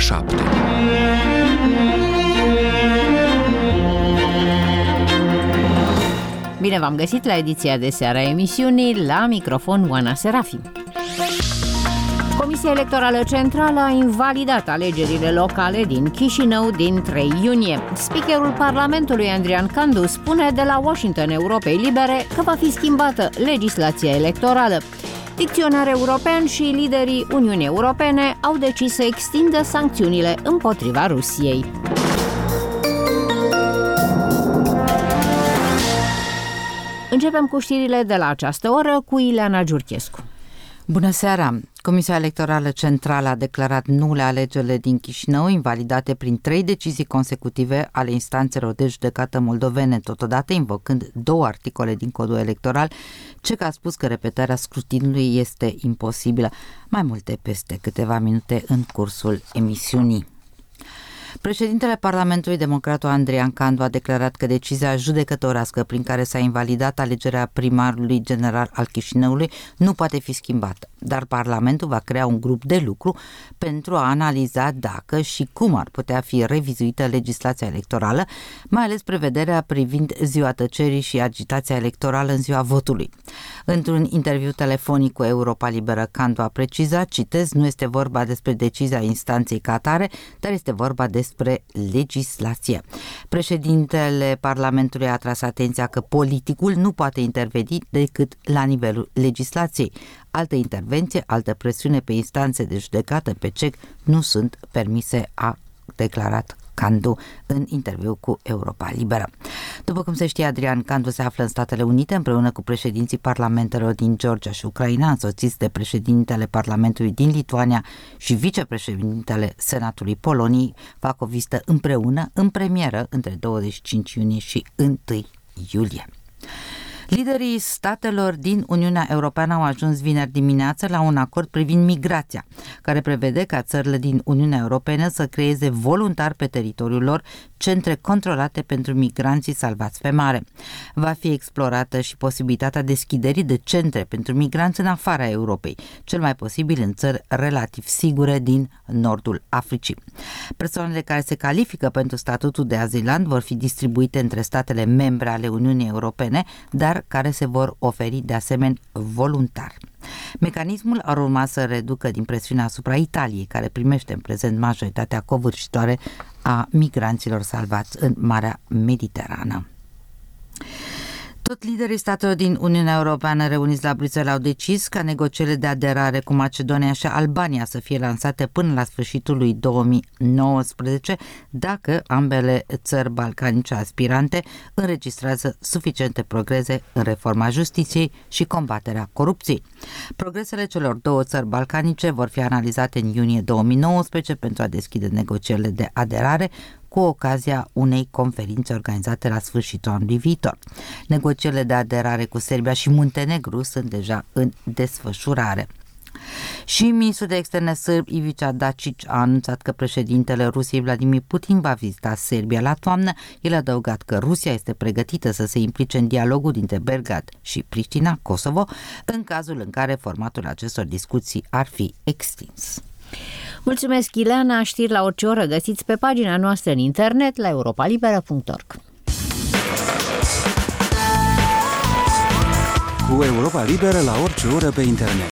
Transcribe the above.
7. Bine v-am găsit la ediția de seară a emisiunii, la microfon Oana Serafim. Comisia Electorală Centrală a invalidat alegerile locale din Chișinău din 3 iunie. Speakerul Parlamentului Andrian Candu spune de la Washington Europei Libere că va fi schimbată legislația electorală. Dicționar european și liderii Uniunii Europene au decis să extindă sancțiunile împotriva Rusiei. Începem cu știrile de la această oră cu Ileana Giurchescu. Bună seara! Comisia Electorală Centrală a declarat nule alegerile din Chișinău, invalidate prin 3 decizii consecutive ale instanțelor de judecată moldovene, totodată invocând 2 articole din codul electoral, ce că a spus că repetarea scrutinului este imposibilă. Mai multe peste câteva minute în cursul emisiunii. Președintele Parlamentului, democratul Andrian Candu, a declarat că decizia judecătorească prin care s-a invalidat alegerea primarului general al Chișinăului nu poate fi schimbată, dar Parlamentul va crea un grup de lucru pentru a analiza dacă și cum ar putea fi revizuită legislația electorală, mai ales prevederea privind ziua tăcerii și agitația electorală în ziua votului. Într-un interviu telefonic cu Europa Liberă, Candu a precizat, citez, nu este vorba despre decizia instanței ca atare, dar este vorba despre legislație. Președintele Parlamentului a atras atenția că politicul nu poate interveni decât la nivelul legislației. Altă intervenție, altă presiune pe instanțe de judecată, pe CEC, nu sunt permise, a declarat Candu în interviu cu Europa Liberă. După cum se știe, Andrian Candu se află în Statele Unite împreună cu președinții parlamentelor din Georgia și Ucraina, însoțiți de președintele Parlamentului din Lituania și vicepreședintele Senatului Poloniei, fac o vizită împreună în premieră între 25 iunie și 1 iulie. Liderii statelor din Uniunea Europeană au ajuns vineri dimineață la un acord privind migrația, care prevede ca țările din Uniunea Europeană să creeze voluntar pe teritoriul lor centre controlate pentru migranții salvați pe mare. Va fi explorată și posibilitatea deschiderii de centre pentru migranți în afara Europei, cel mai posibil în țări relativ sigure din nordul Africii. Persoanele care se califică pentru statutul de azilant vor fi distribuite între statele membre ale Uniunii Europene, dar care se vor oferi de asemenea voluntar. Mecanismul ar urma să reducă din presiunea asupra Italiei, care primește în prezent majoritatea covârșitoare a migranților salvați în Marea Mediterană. Tot liderii statelor din Uniunea Europeană reuniți la Bruxelles au decis ca negocierile de aderare cu Macedonia și Albania să fie lansate până la sfârșitul lui 2019, dacă ambele țări balcanice aspirante înregistrează suficiente progrese în reforma justiției și combaterea corupției. Progresele celor 2 țări balcanice vor fi analizate în iunie 2019 pentru a deschide negocierile de aderare, cu ocazia unei conferințe organizate la sfârșitul anului viitor. Negocierile de aderare cu Serbia și Muntenegru sunt deja în desfășurare. Și ministrul de externe sârb Ivica Dačić a anunțat că președintele Rusiei Vladimir Putin va vizita Serbia la toamnă. El a adăugat că Rusia este pregătită să se implice în dialogul dintre Belgrad și Priștina, Kosovo, în cazul în care formatul acestor discuții ar fi extins. Mulțumesc, Ileana. Știri la orice oră găsiți pe pagina noastră în internet la europalibera.org. Cu Europa Liberă la orice oră pe internet.